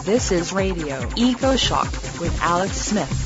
This is Radio Eco Shock with Alex Smith.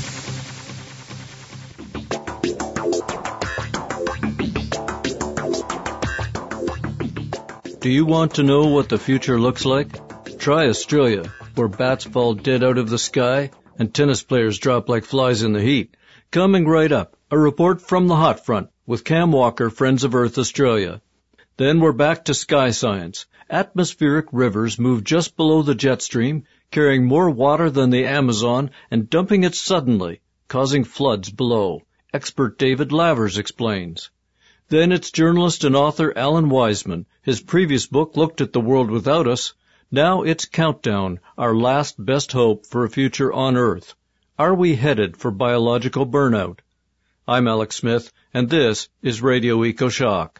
Do you want to know what the future looks like? Try Australia, where bats fall dead out of the sky and tennis players drop like flies in the heat. Coming right up, a report from the hot front with Cam Walker, Friends of Earth Australia. Then we're back to sky science. Atmospheric rivers move just below the jet stream, carrying more water than the Amazon and dumping it suddenly, causing floods below. Expert David Lavers explains. Then it's journalist and author Alan Wiseman. His previous book looked at the world without us. Now it's Countdown, our last best hope for a future on Earth. Are we headed for biological burnout? I'm Alex Smith, and this is Radio Eco Shock.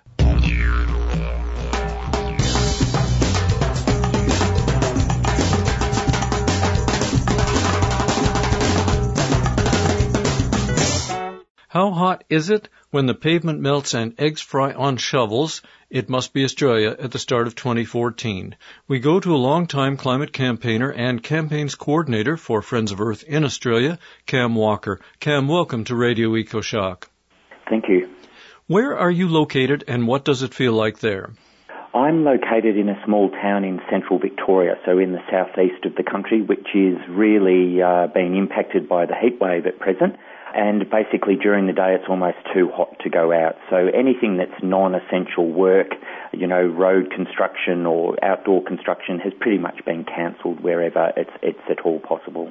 How hot is it when the pavement melts and eggs fry on shovels? It must be Australia at the start of 2014. We go to a long-time climate campaigner and campaigns coordinator for Friends of Earth in Australia, Cam Walker. Cam, welcome to Radio Eco Shock. Thank you. Where are you located and what does it feel like there? I'm located in a small town in central Victoria, so in the southeast of the country, which is really being impacted by the heat wave at present. And basically during the day it's almost too hot to go out. So anything that's non-essential work, road construction or outdoor construction has pretty much been cancelled wherever it's at all possible.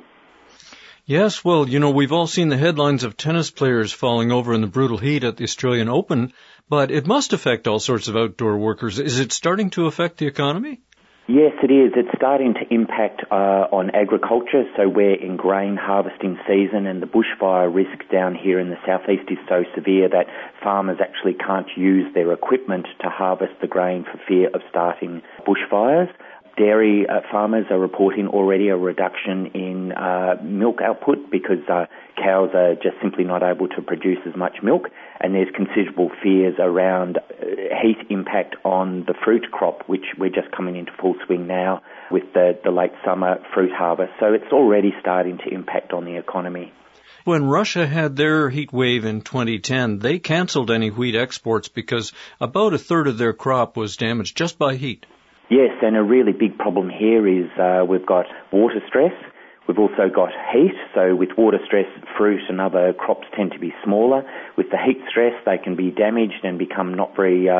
Yes, well, we've all seen the headlines of tennis players falling over in the brutal heat at the Australian Open, but it must affect all sorts of outdoor workers. Is it starting to affect the economy? Yes, it is. It's starting to impact on agriculture. So we're in grain harvesting season and the bushfire risk down here in the southeast is so severe that farmers actually can't use their equipment to harvest the grain for fear of starting bushfires. Dairy farmers are reporting already a reduction in milk output because cows are just simply not able to produce as much milk, and there's considerable fears around heat impact on the fruit crop, which we're just coming into full swing now with the late summer fruit harvest. So it's already starting to impact on the economy. When Russia had their heat wave in 2010, they canceled any wheat exports because about a third of their crop was damaged just by heat. Yes, and a really big problem here is we've got water stress. We've also got heat, so with water stress, fruit and other crops tend to be smaller. With the heat stress, they can be damaged and become not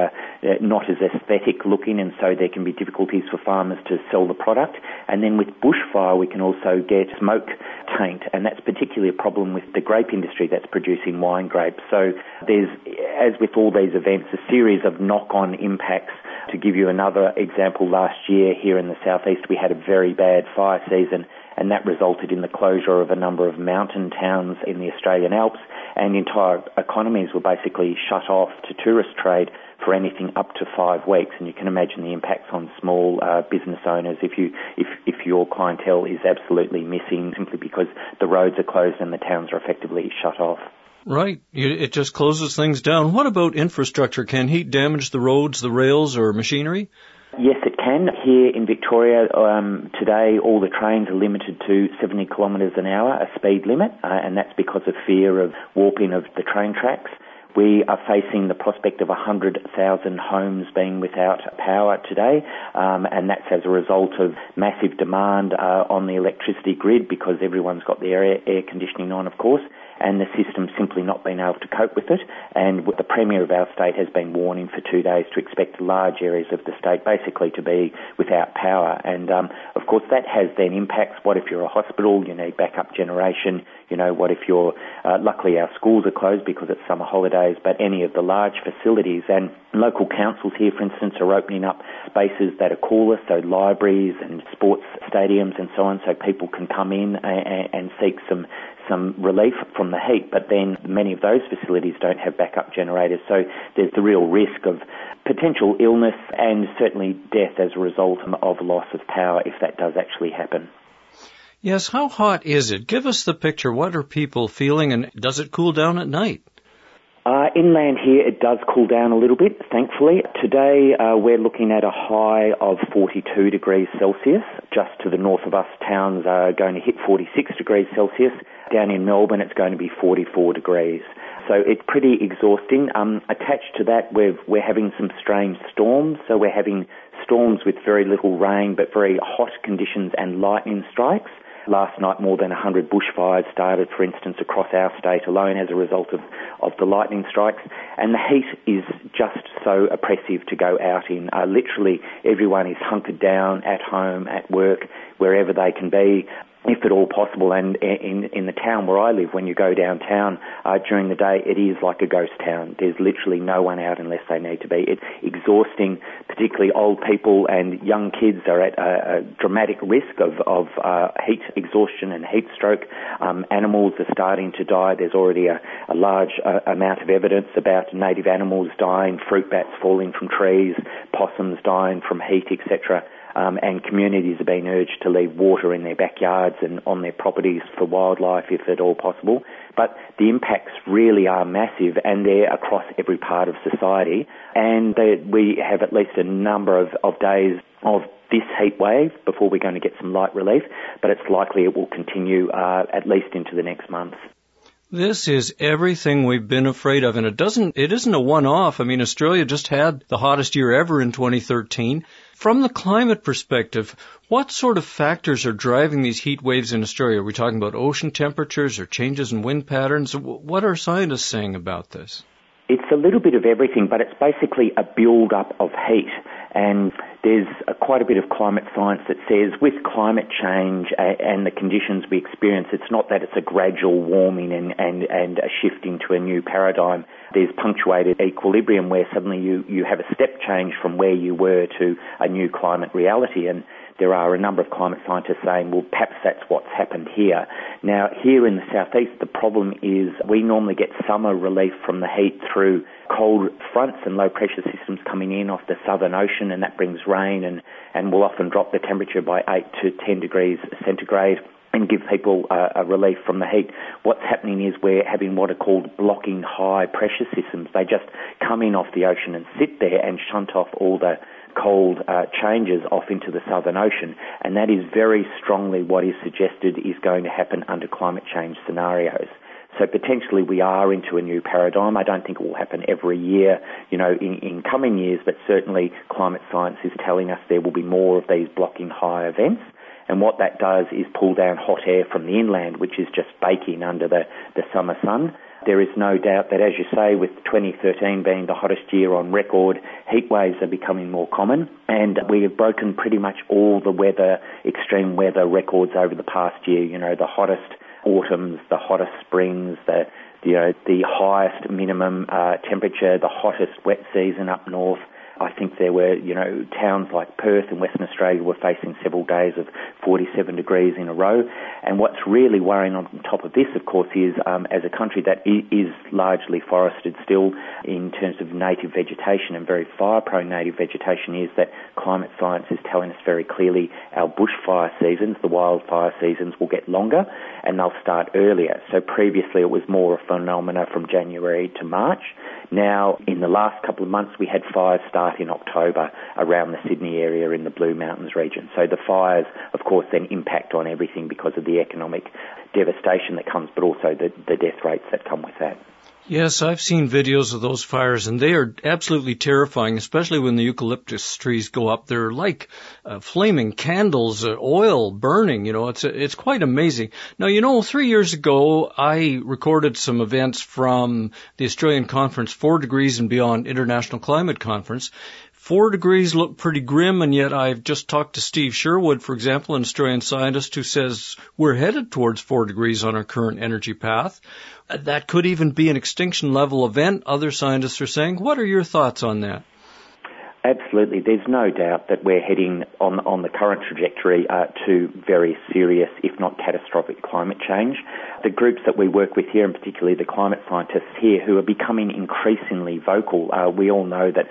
as aesthetic looking, and so there can be difficulties for farmers to sell the product. And then with bushfire, we can also get smoke taint, and that's particularly a problem with the grape industry that's producing wine grapes. So there's, as with all these events, a series of knock-on impacts. To give you another example, last year here in the southeast, we had a very bad fire season, and that resulted in the closure of a number of mountain towns in the Australian Alps, and entire economies were basically shut off to tourist trade for anything up to 5 weeks. And you can imagine the impacts on small business owners if your clientele is absolutely missing simply because the roads are closed and the towns are effectively shut off. Right. It just closes things down. What about infrastructure? Can heat damage the roads, the rails, or machinery? Yes, it can. Here in Victoria, today all the trains are limited to 70 kilometres an hour, a speed limit, and that's because of fear of warping of the train tracks. We are facing the prospect of 100,000 homes being without power today, and that's as a result of massive demand on the electricity grid because everyone's got their air conditioning on, of course, and the system simply not being able to cope with it. And the Premier of our state has been warning for 2 days to expect large areas of the state basically to be without power. And, of course, that has then impacts. What if you're a hospital? You need backup generation. What if you're, luckily our schools are closed because it's summer holidays, but any of the large facilities and local councils here, for instance, are opening up spaces that are cooler, so libraries and sports stadiums and so on, so people can come in and seek some relief from the heat, but then many of those facilities don't have backup generators, so there's the real risk of potential illness and certainly death as a result of loss of power if that does actually happen. Yes, how hot is it? Give us the picture. What are people feeling, and does it cool down at night? Inland here, it does cool down a little bit, thankfully. Today, we're looking at a high of 42 degrees Celsius. Just to the north of us, towns are going to hit 46 degrees Celsius. Down in Melbourne, it's going to be 44 degrees. So it's pretty exhausting. Attached to that, we're having some strange storms. So we're having storms with very little rain, but very hot conditions and lightning strikes. Last night, more than 100 bushfires started, for instance, across our state alone as a result of the lightning strikes. And the heat is just so oppressive to go out in. Literally, everyone is hunkered down at home, at work, wherever they can be, if at all possible. And in the town where I live, when you go downtown during the day, it is like a ghost town. There's literally no one out unless they need to be. It's exhausting. Particularly old people and young kids are at a dramatic risk of heat exhaustion and heat stroke. Animals are starting to die. There's already a large amount of evidence about native animals dying, fruit bats falling from trees, possums dying from heat, etc. And communities are being urged to leave water in their backyards and on their properties for wildlife if at all possible. But the impacts really are massive, and they're across every part of society. And we have at least a number of days of this heat wave before we're going to get some light relief, but it's likely it will continue at least into the next month. This is everything we've been afraid of, and it isn't a one-off. I mean, Australia just had the hottest year ever in 2013. From the climate perspective, what sort of factors are driving these heat waves in Australia? Are we talking about ocean temperatures or changes in wind patterns? What are scientists saying about this? It's a little bit of everything, but it's basically a build-up of heat. And there's quite a bit of climate science that says with climate change and the conditions we experience, it's not that it's a gradual warming and a shift into a new paradigm. There's punctuated equilibrium where suddenly you have a step change from where you were to a new climate reality. And there are a number of climate scientists saying, well, perhaps that's what's happened here. Now, here in the southeast, the problem is we normally get summer relief from the heat through cold fronts and low-pressure systems coming in off the Southern Ocean, and that brings rain and will often drop the temperature by 8 to 10 degrees centigrade and give people a relief from the heat. What's happening is we're having what are called blocking high pressure systems. They just come in off the ocean and sit there and shunt off all the cold changes off into the Southern Ocean, and that is very strongly what is suggested is going to happen under climate change scenarios. So potentially we are into a new paradigm. I don't think it will happen every year, in coming years, but certainly climate science is telling us there will be more of these blocking high events. And what that does is pull down hot air from the inland, which is just baking under the summer sun. There is no doubt that, as you say, with 2013 being the hottest year on record, heat waves are becoming more common, and we have broken pretty much all the extreme weather records over the past year. The hottest autumns, the hottest springs, the highest minimum temperature, the hottest wet season up north. I think there were, towns like Perth in Western Australia were facing several days of 47 degrees in a row. And what's really worrying on top of this, of course, is as a country that is largely forested still in terms of native vegetation and very fire-prone native vegetation, is that climate science is telling us very clearly our bushfire seasons, the wildfire seasons, will get longer and they'll start earlier. So previously it was more a phenomena from January to March. Now, in the last couple of months, we had fires start in October around the Sydney area in the Blue Mountains region. So the fires, of course, then impact on everything because of the economic devastation that comes, but also the death rates that come with that. Yes, I've seen videos of those fires, and they are absolutely terrifying, especially when the eucalyptus trees go up. They're like flaming candles, oil burning. It's quite amazing. Now, 3 years ago, I recorded some events from the Australian Conference 4 Degrees and Beyond International Climate Conference. 4 degrees look pretty grim, and yet I've just talked to Steve Sherwood, for example, an Australian scientist who says we're headed towards 4 degrees on our current energy path. That could even be an extinction-level event, other scientists are saying. What are your thoughts on that? Absolutely. There's no doubt that we're heading on the current trajectory to very serious, if not catastrophic, climate change. The groups that we work with here, and particularly the climate scientists here, who are becoming increasingly vocal, we all know that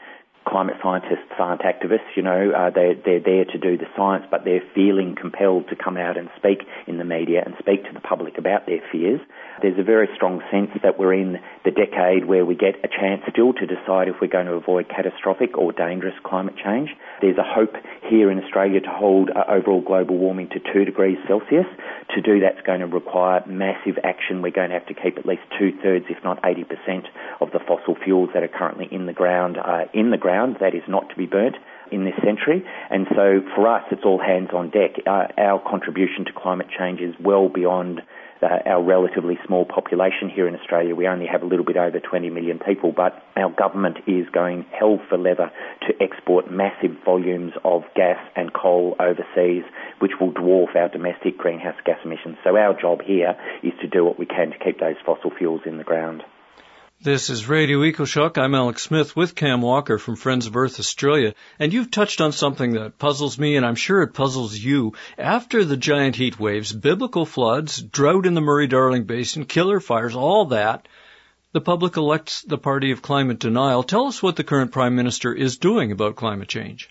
climate scientists aren't activists, they're there to do the science, but they're feeling compelled to come out and speak in the media and speak to the public about their fears. There's a very strong sense that we're in the decade where we get a chance still to decide if we're going to avoid catastrophic or dangerous climate change. There's a hope here in Australia to hold overall global warming to 2 degrees Celsius. To do that's going to require massive action. We're going to have to keep at least 2/3, if not 80%, of the fossil fuels that are currently in the ground, that is not to be burnt in this century. And so for us, it's all hands on deck. Our contribution to climate change is well beyond our relatively small population here in Australia. We only have a little bit over 20 million people, but our government is going hell for leather to export massive volumes of gas and coal overseas, which will dwarf our domestic greenhouse gas emissions. So our job here is to do what we can to keep those fossil fuels in the ground. This is Radio EcoShock. I'm Alex Smith with Cam Walker from Friends of Earth Australia. And you've touched on something that puzzles me, and I'm sure it puzzles you. After the giant heat waves, biblical floods, drought in the Murray-Darling Basin, killer fires, all that, the public elects the party of climate denial. Tell us what the current Prime Minister is doing about climate change.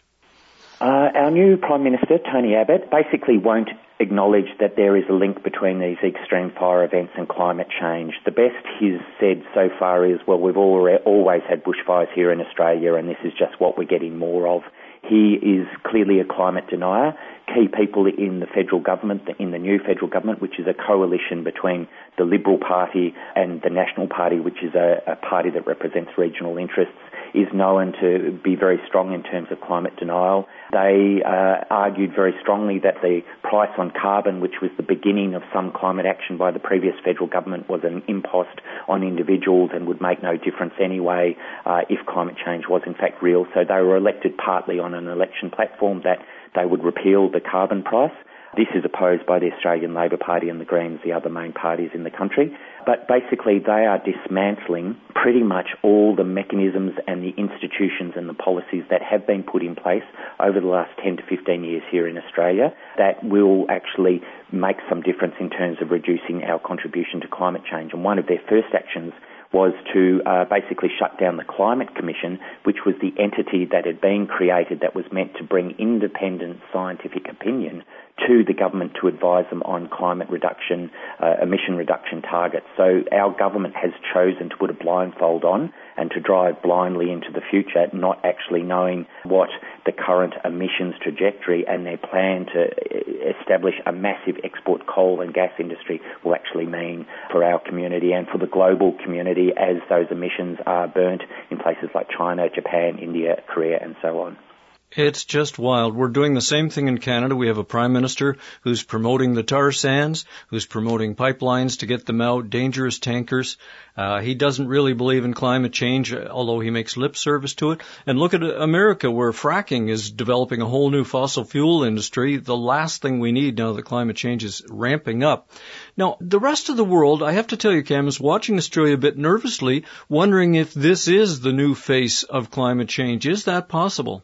Our new Prime Minister, Tony Abbott, basically won't acknowledge that there is a link between these extreme fire events and climate change. The best he's said so far is, well, we've always had bushfires here in Australia and this is just what we're getting more of. He is clearly a climate denier. Key people in the federal government, in the new federal government, which is a coalition between the Liberal Party and the National Party, which is a party that represents regional interests, is known to be very strong in terms of climate denial. They argued very strongly that the price on carbon, which was the beginning of some climate action by the previous federal government, was an impost on individuals and would make no difference anyway if climate change was in fact real. So they were elected partly on an election platform that they would repeal the carbon price. This is opposed by the Australian Labor Party and the Greens, the other main parties in the country. But basically they are dismantling pretty much all the mechanisms and the institutions and the policies that have been put in place over the last 10 to 15 years here in Australia that will actually make some difference in terms of reducing our contribution to climate change. And one of their first actions was to basically shut down the Climate Commission, which was the entity that had been created that was meant to bring independent scientific opinion to the government to advise them on climate reduction, emission reduction targets. So our government has chosen to put a blindfold on and to drive blindly into the future, not actually knowing what the current emissions trajectory and their plan to establish a massive export coal and gas industry will actually mean for our community and for the global community as those emissions are burnt in places like China, Japan, India, Korea, and so on. It's just wild. We're doing the same thing in Canada. We have a Prime Minister who's promoting the tar sands, who's promoting pipelines to get them out, dangerous tankers. He doesn't really believe in climate change, although he makes lip service to it. And look at America, where fracking is developing a whole new fossil fuel industry, the last thing we need now that climate change is ramping up. Now, the rest of the world, I have to tell you, Cam, is watching Australia a bit nervously, wondering if this is the new face of climate change. Is that possible?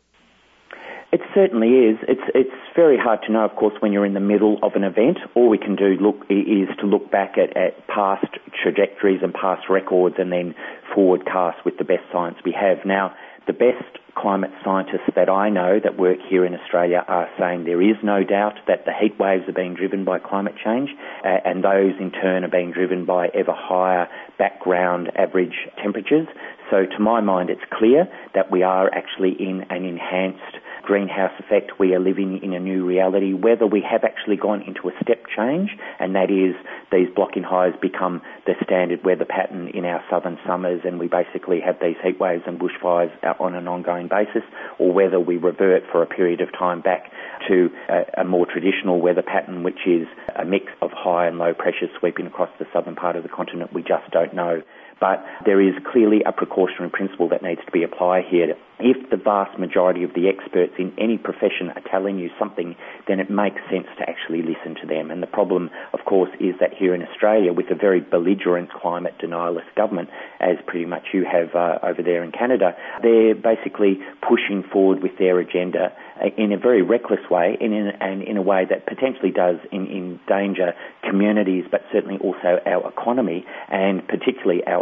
It certainly is. It's very hard to know, of course, when you're in the middle of an event. All we can do is to look back at past trajectories and past records and then forward cast with the best science we have. Now, the best climate scientists that I know that work here in Australia are saying there is no doubt that the heat waves are being driven by climate change, and those in turn are being driven by ever higher background average temperatures. So to my mind, it's clear that we are actually in an enhanced greenhouse effect. We are living in a new reality. Whether we have actually gone into a step change, and that is these blocking highs become the standard weather pattern in our southern summers and we basically have these heat waves and bushfires on an ongoing basis, or whether we revert for a period of time back to a more traditional weather pattern, which is a mix of high and low pressures sweeping across the southern part of the continent, we just don't know. But there is clearly a precautionary principle that needs to be applied here. If the vast majority of the experts in any profession are telling you something, then it makes sense to actually listen to them. And the problem, of course, is that here in Australia, with a very belligerent climate denialist government, as pretty much you have over there in Canada, they're basically pushing forward with their agenda in a very reckless way and in a way that potentially does endanger communities, but certainly also our economy and particularly our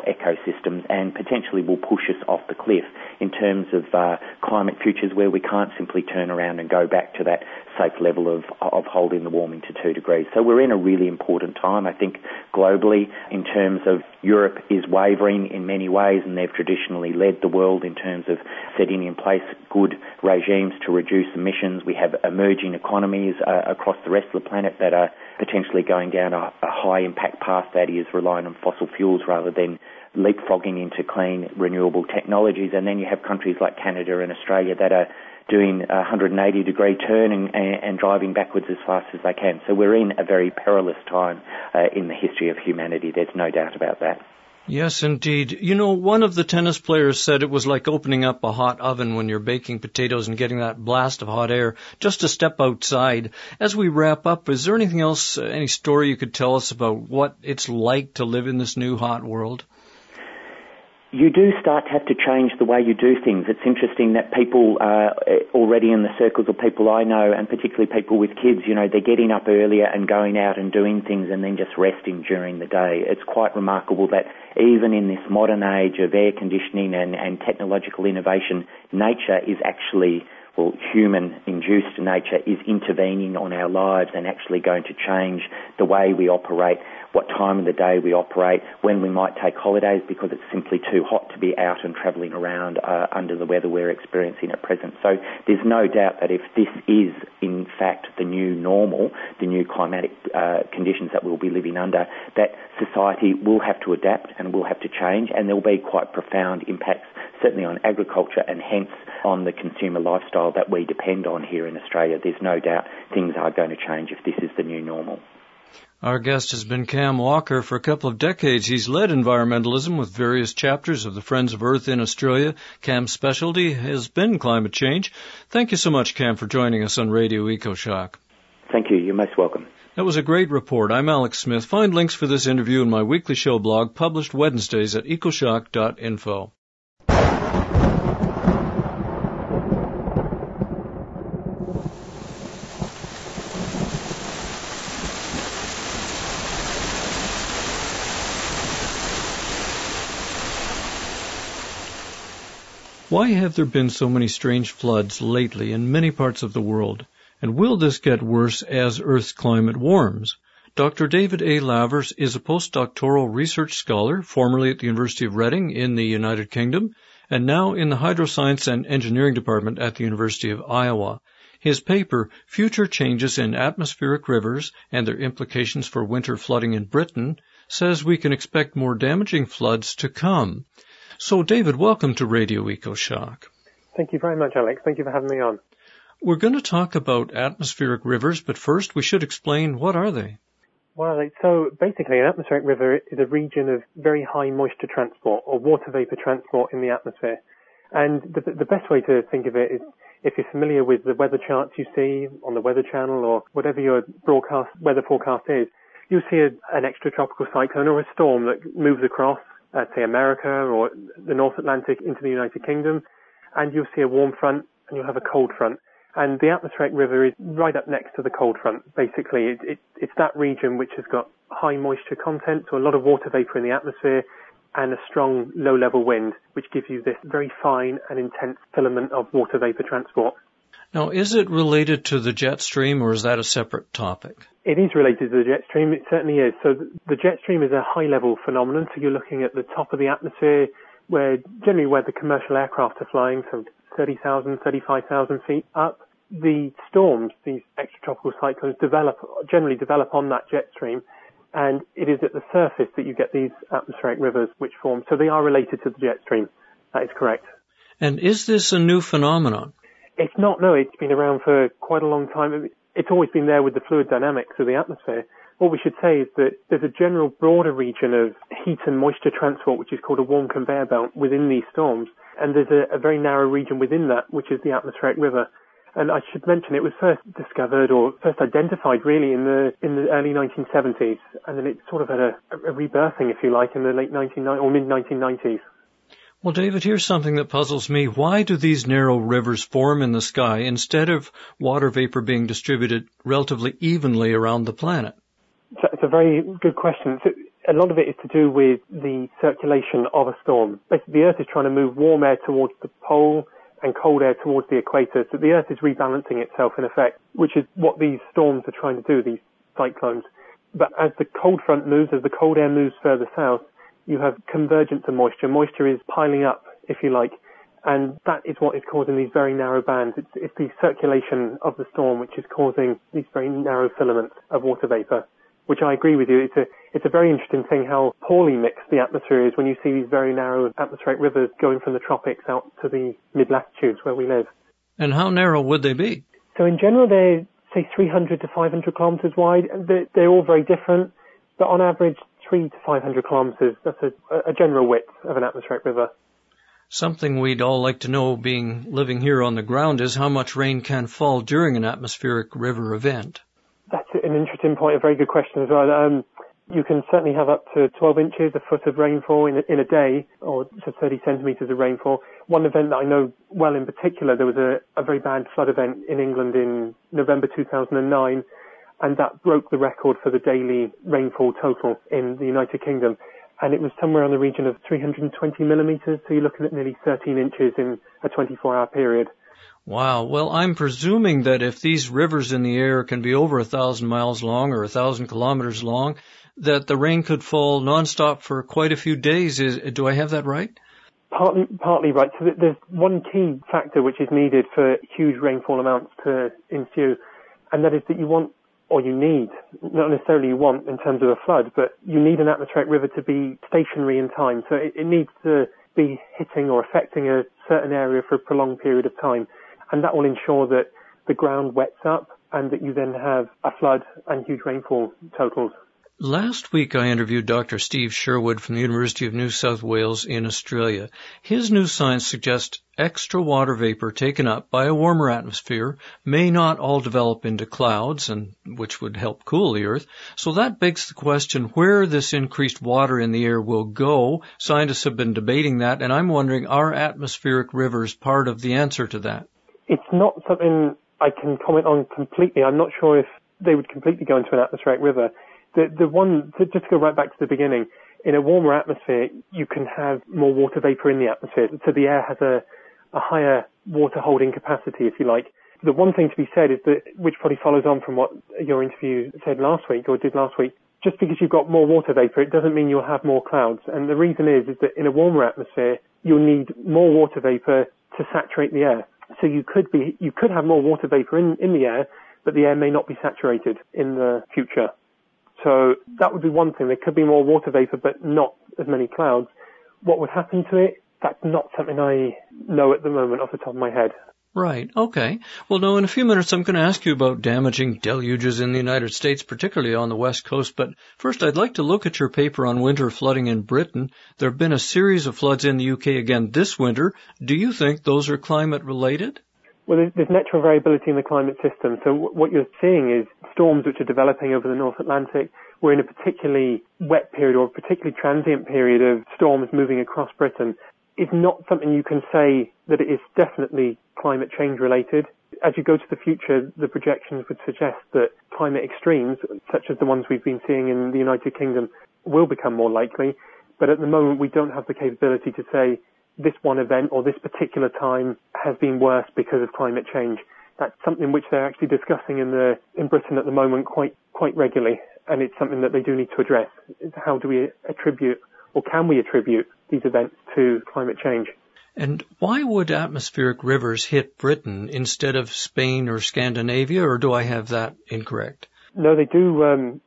ecosystems and potentially will push us off the cliff in terms of climate futures where we can't simply turn around and go back to that safe level of holding the warming to 2 degrees. So we're in a really important time, I think, globally, in terms of Europe is wavering in many ways, and they've traditionally led the world in terms of setting in place good regimes to reduce emissions. We have emerging economies across the rest of the planet that are potentially going down a high impact path that is relying on fossil fuels rather than leapfrogging into clean renewable technologies. And then you have countries like Canada and Australia that are doing a 180-degree turn and driving backwards as fast as they can. So we're in a very perilous time in the history of humanity. There's no doubt about that. Yes, indeed. You know, one of the tennis players said it was like opening up a hot oven when you're baking potatoes and getting that blast of hot air just to step outside. As we wrap up, is there anything else, any story you could tell us about what it's like to live in this new hot world? You do start to have to change the way you do things. It's interesting that people already in the circles of people I know, and particularly people with kids, you know, they're getting up earlier and going out and doing things and then just resting during the day. It's quite remarkable that even in this modern age of air conditioning and technological innovation, nature is actually, well, human-induced nature is intervening on our lives and actually going to change the way we operate, what time of the day we operate, when we might take holidays because it's simply too hot to be out and travelling around under the weather we're experiencing at present. So there's no doubt that if this is, in fact, the new normal, the new climatic conditions that we'll be living under, that society will have to adapt and will have to change, and there will be quite profound impacts, certainly on agriculture and hence on the consumer lifestyle that we depend on here in Australia. There's no doubt things are going to change if this is the new normal. Our guest has been Cam Walker. For a couple of decades, he's led environmentalism with various chapters of the Friends of Earth in Australia. Cam's specialty has been climate change. Thank you so much, Cam, for joining us on Radio EcoShock. Thank you. You're most welcome. That was a great report. I'm Alex Smith. Find links for this interview in my weekly show blog, published Wednesdays at ecoshock.info. Why have there been so many strange floods lately in many parts of the world? And will this get worse as Earth's climate warms? Dr. David A. Lavers is a postdoctoral research scholar, formerly at the University of Reading in the United Kingdom, and now in the Hydroscience and Engineering Department at the University of Iowa. His paper, Future Changes in Atmospheric Rivers and Their Implications for Winter Flooding in Britain, says we can expect more damaging floods to come. So, David, welcome to Radio EcoShock. Thank you very much, Alex. Thank you for having me on. We're going to talk about atmospheric rivers, but first we should explain what are they? Well, so basically an atmospheric river is a region of very high moisture transport or water vapor transport in the atmosphere. And the best way to think of it is if you're familiar with the weather charts you see on the Weather Channel or whatever your broadcast weather forecast is, you'll see an extratropical cyclone or a storm that moves across, say, America or the North Atlantic into the United Kingdom, and you'll see a warm front and you'll have a cold front. And the atmospheric river is right up next to the cold front. Basically, it's that region which has got high moisture content, so a lot of water vapor in the atmosphere, and a strong low-level wind, which gives you this very fine and intense filament of water vapor transport. Now, is it related to the jet stream, or is that a separate topic? It is related to the jet stream. It certainly is. So the jet stream is a high-level phenomenon. So you're looking at the top of the atmosphere, where the commercial aircraft are flying, so 30,000, 35,000 feet up. The storms, these extratropical cyclones, generally develop on that jet stream, and it is at the surface that you get these atmospheric rivers which form. So they are related to the jet stream. That is correct. And is this a new phenomenon? It's not, no. It's been around for quite a long time. It's always been there with the fluid dynamics of the atmosphere. What we should say is that there's a general broader region of heat and moisture transport, which is called a warm conveyor belt within these storms. And there's a very narrow region within that, which is the atmospheric river. And I should mention it was first discovered or first identified really in the early 1970s. And then it sort of had a rebirthing, if you like, in the late 1990s or mid-1990s. Well, David, here's something that puzzles me. Why do these narrow rivers form in the sky instead of water vapor being distributed relatively evenly around the planet? So it's a very good question. So A lot of it is to do with the circulation of a storm. Basically, the Earth is trying to move warm air towards the pole and cold air towards the equator. So the Earth is rebalancing itself in effect, which is what these storms are trying to do, these cyclones. But as the cold front moves, as the cold air moves further south, you have convergence of moisture. Moisture is piling up, if you like, and that is what is causing these very narrow bands. It's the circulation of the storm which is causing these very narrow filaments of water vapor, which I agree with you. It's a very interesting thing how poorly mixed the atmosphere is when you see these very narrow atmospheric rivers going from the tropics out to the mid-latitudes where we live. And how narrow would they be? So in general, they're, say, 300 to 500 kilometers wide. They're all very different, but on average, 300 to 500 kilometers, that's a general width of an atmospheric river. Something we'd all like to know, living here on the ground, is how much rain can fall during an atmospheric river event. That's an interesting point, a very good question as well. You can certainly have up to 12 inches, a foot of rainfall in a day, or so 30 centimetres of rainfall. One event that I know well in particular, there was a very bad flood event in England in November 2009, and that broke the record for the daily rainfall total in the United Kingdom. And it was somewhere on the region of 320 millimetres, so you're looking at nearly 13 inches in a 24-hour period. Wow. Well, I'm presuming that if these rivers in the air can be over 1,000 miles long or 1,000 kilometers long, that the rain could fall nonstop for quite a few days. Do I have that right? Partly right. So there's one key factor which is needed for huge rainfall amounts to ensue, and that is that you want, or you need, not necessarily you want in terms of a flood, but you need an atmospheric river to be stationary in time. So it needs to be hitting or affecting a certain area for a prolonged period of time. And that will ensure that the ground wets up and that you then have a flood and huge rainfall totals. Last week I interviewed Dr. Steve Sherwood from the University of New South Wales in Australia. His new science suggests extra water vapor taken up by a warmer atmosphere may not all develop into clouds, and which would help cool the Earth. So that begs the question where this increased water in the air will go. Scientists have been debating that, and I'm wondering, are atmospheric rivers part of the answer to that? It's not something I can comment on completely. I'm not sure if they would completely go into an atmospheric river. The one, just to go right back to the beginning, in a warmer atmosphere, you can have more water vapor in the atmosphere. So the air has a higher water holding capacity, if you like. The one thing to be said is that, which probably follows on from what your interview said last week, or did last week, just because you've got more water vapor, it doesn't mean you'll have more clouds. And the reason is that in a warmer atmosphere, you'll need more water vapor to saturate the air. So you could have more water vapor in the air, but the air may not be saturated in the future. So that would be one thing. There could be more water vapor, but not as many clouds. What would happen to it? That's not something I know at the moment off the top of my head. Right. Okay. Well, now, in a few minutes, I'm going to ask you about damaging deluges in the United States, particularly on the West Coast. But first, I'd like to look at your paper on winter flooding in Britain. There have been a series of floods in the UK again this winter. Do you think those are climate-related? Well, there's natural variability in the climate system. So what you're seeing is storms which are developing over the North Atlantic. We're in a particularly wet period or a particularly transient period of storms moving across Britain. It's not something you can say that it is definitely climate change related. As you go to the future, the projections would suggest that climate extremes, such as the ones we've been seeing in the United Kingdom, will become more likely. But at the moment, we don't have the capability to say this one event or this particular time has been worse because of climate change. That's something which they're actually discussing in Britain at the moment quite regularly, and it's something that they do need to address. How do we attribute, or can we attribute, these events to climate change? And why would atmospheric rivers hit Britain instead of Spain or Scandinavia, or do I have that incorrect? No, they do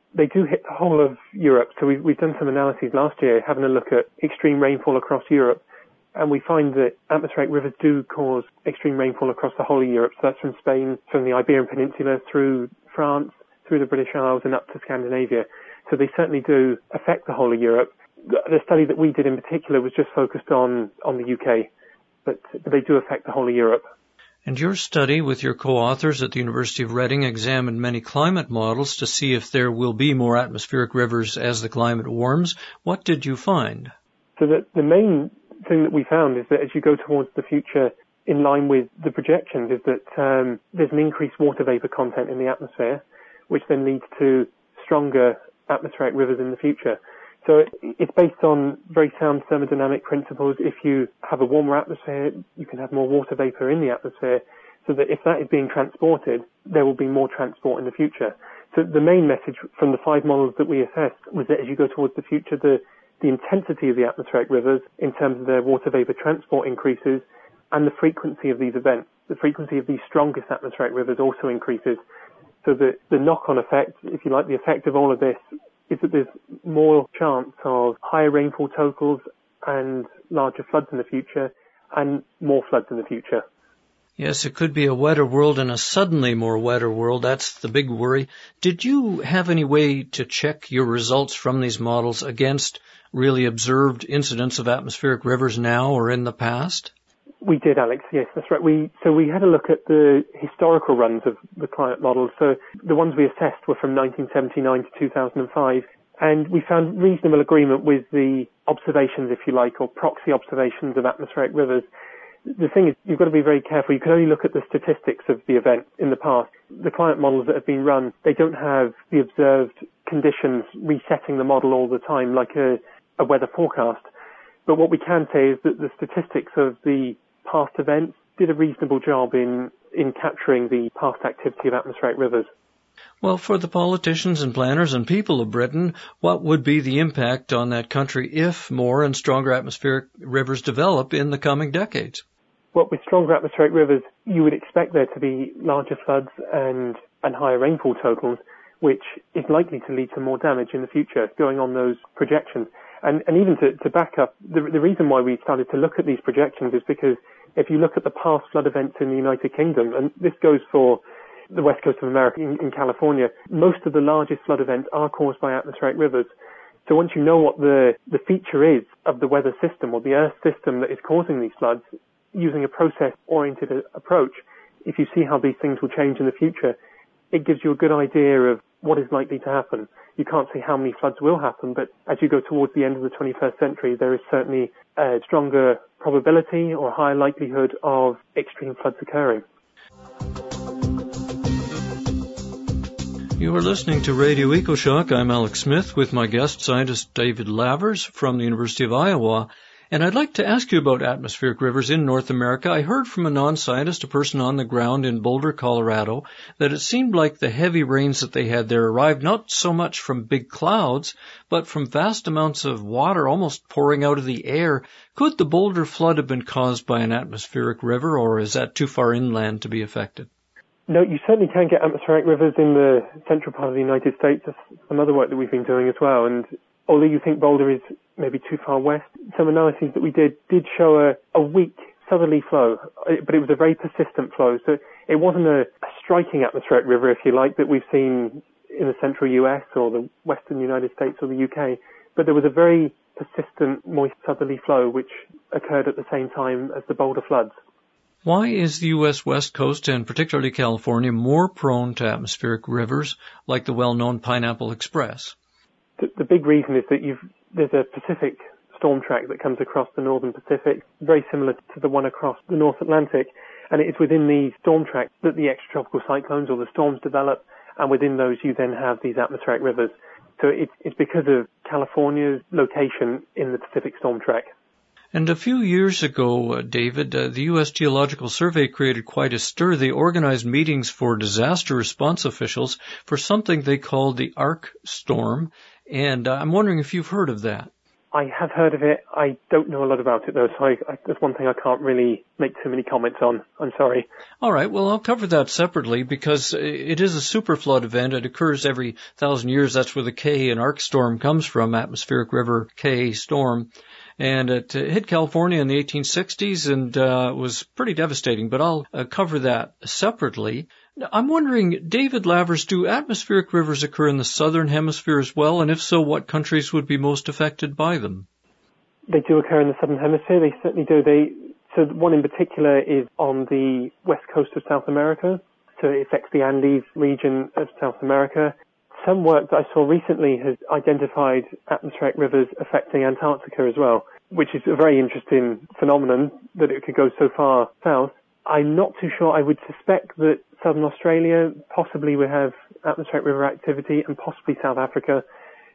hit the whole of Europe. So we've done some analyses last year having a look at extreme rainfall across Europe. And we find that atmospheric rivers do cause extreme rainfall across the whole of Europe. So that's from Spain, from the Iberian Peninsula, through France, through the British Isles, and up to Scandinavia. So they certainly do affect the whole of Europe. The study that we did in particular was just focused on the UK, but they do affect the whole of Europe. And your study with your co-authors at the University of Reading examined many climate models to see if there will be more atmospheric rivers as the climate warms. What did you find? So the main thing that we found is that as you go towards the future, in line with the projections, is that there's an increased water vapor content in the atmosphere, which then leads to stronger atmospheric rivers in the future. So it's based on very sound thermodynamic principles. If you have a warmer atmosphere, you can have more water vapor in the atmosphere, so that if that is being transported, there will be more transport in the future. So the main message from the 5 models that we assessed was that as you go towards the future, the intensity of the atmospheric rivers in terms of their water vapor transport increases, and the frequency of these events, the frequency of these strongest atmospheric rivers also increases. So the knock-on effect, if you like, the effect of all of this is that there's more chance of higher rainfall totals and larger floods in the future and more floods in the future. Yes, it could be a wetter world and a suddenly more wetter world. That's the big worry. Did you have any way to check your results from these models against really observed incidents of atmospheric rivers now or in the past? We did, Alex. Yes, that's right. We had a look at the historical runs of the climate models. So the ones we assessed were from 1979 to 2005, and we found reasonable agreement with the observations, if you like, or proxy observations of atmospheric rivers. The thing is, you've got to be very careful. You can only look at the statistics of the event in the past. The climate models that have been run, they don't have the observed conditions resetting the model all the time like a weather forecast. But what we can say is that the statistics of the past events did a reasonable job in capturing the past activity of atmospheric rivers. Well, for the politicians and planners and people of Britain, what would be the impact on that country if more and stronger atmospheric rivers develop in the coming decades? Well, with stronger atmospheric rivers, you would expect there to be larger floods and higher rainfall totals, which is likely to lead to more damage in the future, going on those projections. And even to back up, the reason why we started to look at these projections is because if you look at the past flood events in the United Kingdom, and this goes for the west coast of America, in California, most of the largest flood events are caused by atmospheric rivers. So once you know what the feature is of the weather system or the earth system that is causing these floods, using a process-oriented approach, if you see how these things will change in the future, it gives you a good idea of what is likely to happen. You can't say how many floods will happen, but as you go towards the end of the 21st century, there is certainly a stronger probability or higher likelihood of extreme floods occurring. You are listening to Radio EcoShock. I'm Alex Smith with my guest scientist David Lavers from the University of Iowa. And I'd like to ask you about atmospheric rivers in North America. I heard from a non-scientist, a person on the ground in Boulder, Colorado, that it seemed like the heavy rains that they had there arrived not so much from big clouds, but from vast amounts of water almost pouring out of the air. Could the Boulder flood have been caused by an atmospheric river, or is that too far inland to be affected? No, you certainly can get atmospheric rivers in the central part of the United States. That's some other work that we've been doing as well. And although you think Boulder is maybe too far west, some analyses that we did show a weak southerly flow, but it was a very persistent flow. So it wasn't a striking atmospheric river, if you like, that we've seen in the central US or the western United States or the UK, but there was a very persistent moist southerly flow which occurred at the same time as the Boulder floods. Why is the U.S. West Coast, and particularly California, more prone to atmospheric rivers like the well-known Pineapple Express? The big reason is that there's a Pacific storm track that comes across the northern Pacific, very similar to the one across the North Atlantic, and it's within the storm track that the extratropical cyclones or the storms develop, and within those you then have these atmospheric rivers. So it's because of California's location in the Pacific storm track. And a few years ago, David, the U.S. Geological Survey created quite a stir. They organized meetings for disaster response officials for something they called the ARC storm. And I'm wondering if you've heard of that. I have heard of it. I don't know a lot about it, though, so that's one thing I can't really make too many comments on. I'm sorry. All right. Well, I'll cover that separately because it is a superflood event. It occurs every 1,000 years. That's where the K in ARC storm comes from, atmospheric river K storm. And it hit California in the 1860s and was pretty devastating, but I'll cover that separately. I'm wondering, David Lavers, do atmospheric rivers occur in the southern hemisphere as well? And if so, what countries would be most affected by them? They do occur in the southern hemisphere. They certainly do. So one in particular is on the west coast of South America. So it affects the Andes region of South America. Some work that I saw recently has identified atmospheric rivers affecting Antarctica as well, which is a very interesting phenomenon that it could go so far south. I'm not too sure. I would suspect that southern Australia possibly would have atmospheric river activity and possibly South Africa.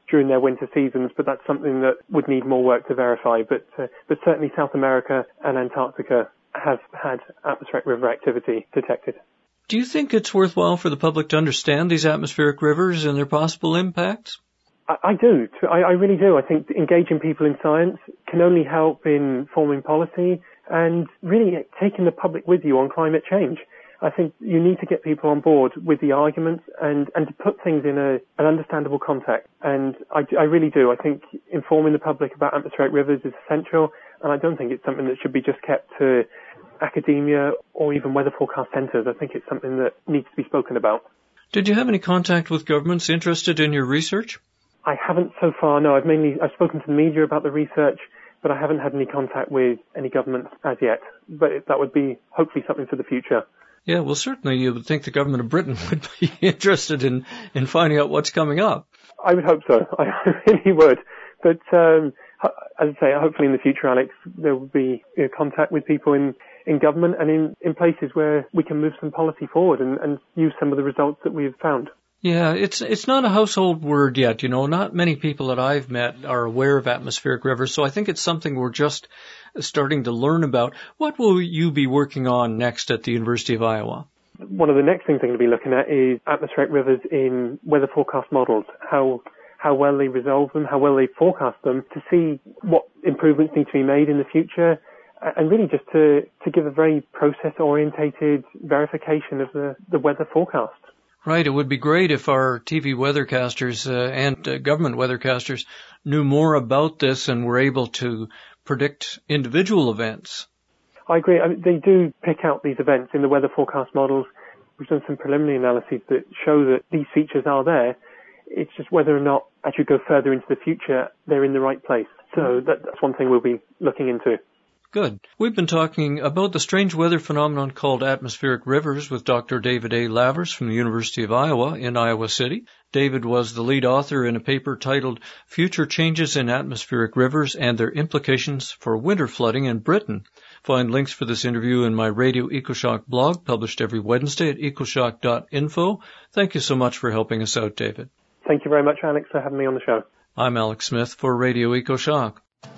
during their winter seasons, but that's something that would need more work to verify. But certainly South America and Antarctica have had atmospheric river activity detected. Do you think it's worthwhile for the public to understand these atmospheric rivers and their possible impacts? I do. I really do. I think engaging people in science can only help in forming policy and really taking the public with you on climate change. I think you need to get people on board with the arguments and to put things in an understandable context. And I really do. I think informing the public about atmospheric rivers is essential, and I don't think it's something that should be just kept to academia or even weather forecast centres. I think it's something that needs to be spoken about. Did you have any contact with governments interested in your research? I haven't so far, no. I've spoken to the media about the research, but I haven't had any contact with any governments as yet. But that would be hopefully something for the future. Yeah, well, certainly you would think the government of Britain would be interested in finding out what's coming up. I would hope so. I really would. But as I say, hopefully in the future, Alex, there will be contact with people in government and in places where we can move some policy forward and use some of the results that we've found. Yeah, it's not a household word yet, Not many people that I've met are aware of atmospheric rivers, so I think it's something we're just starting to learn about. What will you be working on next at the University of Iowa? One of the next things I'm going to be looking at is atmospheric rivers in weather forecast models, how well they resolve them, how well they forecast them, to see what improvements need to be made in the future, and really just to give a very process-orientated verification of the weather forecast. Right. It would be great if our TV weathercasters and government weathercasters knew more about this and were able to predict individual events. I agree. They do pick out these events in the weather forecast models. We've done some preliminary analyses that show that these features are there. It's just whether or not, as you go further into the future, they're in the right place. So that's one thing we'll be looking into. Good. We've been talking about the strange weather phenomenon called atmospheric rivers with Dr. David A. Lavers from the University of Iowa in Iowa City. David was the lead author in a paper titled Future Changes in Atmospheric Rivers and Their Implications for Winter Flooding in Britain. Find links for this interview in my Radio EcoShock blog, published every Wednesday at ecoshock.info. Thank you so much for helping us out, David. Thank you very much, Alex, for having me on the show. I'm Alex Smith for Radio EcoShock.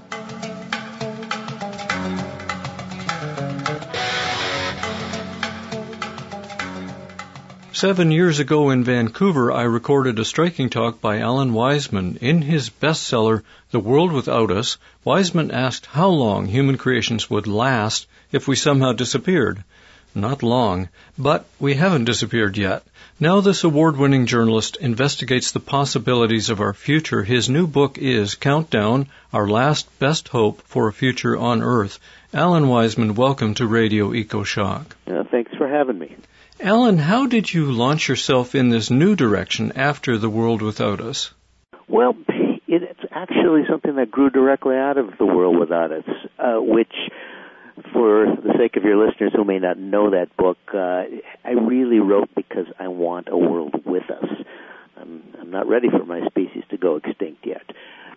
Seven years ago in Vancouver, I recorded a striking talk by Alan Weisman. In his bestseller, The World Without Us, Weisman asked how long human creations would last if we somehow disappeared. Not long, but we haven't disappeared yet. Now this award-winning journalist investigates the possibilities of our future. His new book is Countdown, Our Last Best Hope for a Future on Earth. Alan Weisman, welcome to Radio EcoShock. Thanks for having me. Alan, how did you launch yourself in this new direction after The World Without Us? Well, it's actually something that grew directly out of The World Without Us, which, for the sake of your listeners who may not know that book, I really wrote because I want a world with us. I'm not ready for my species to go extinct yet.